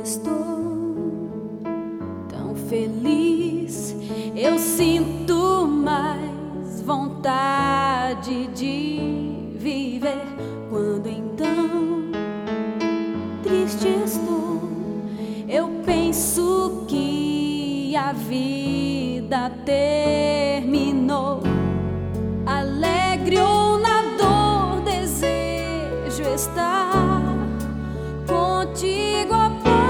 estou tão feliz, eu sinto mais vontade de viver. Quando então triste estou, eu penso que a vida terminou. Alegre ou na dor, desejo estar contigo, ó Pai.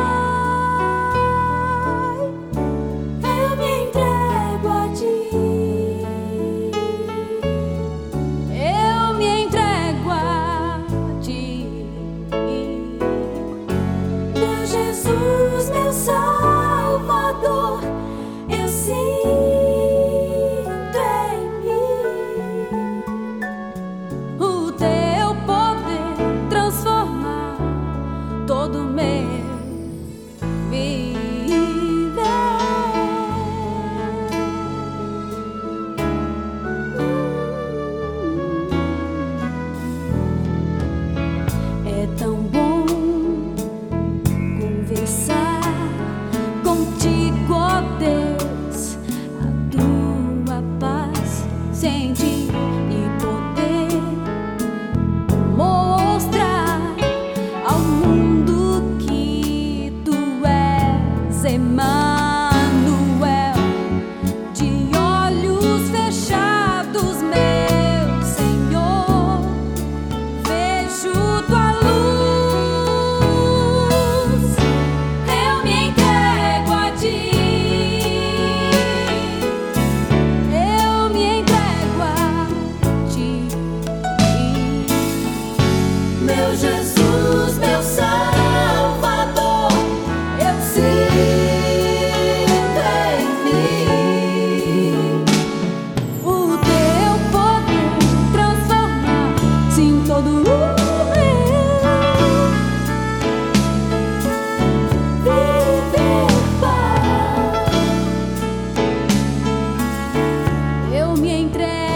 Eu me entrego a Ti, eu me entrego a Ti, meu Jesus, meu Salvador. Eu sinto em mim o Teu poder transformar todo meu viver. É tão bom conversar contigo, ó Deus, a Tua paz sentir e poder mostrar ao mundo que Tu és Emmanuel. De olhos fechados, meu Senhor, vejo Tua luz. Eu me entrego a Ti, eu me entrego a Ti, meu Jesus, meu Salvador. Eu sinto em mim o Teu poder transformar, sim, todo o meu viver, Pai. Eu me entrego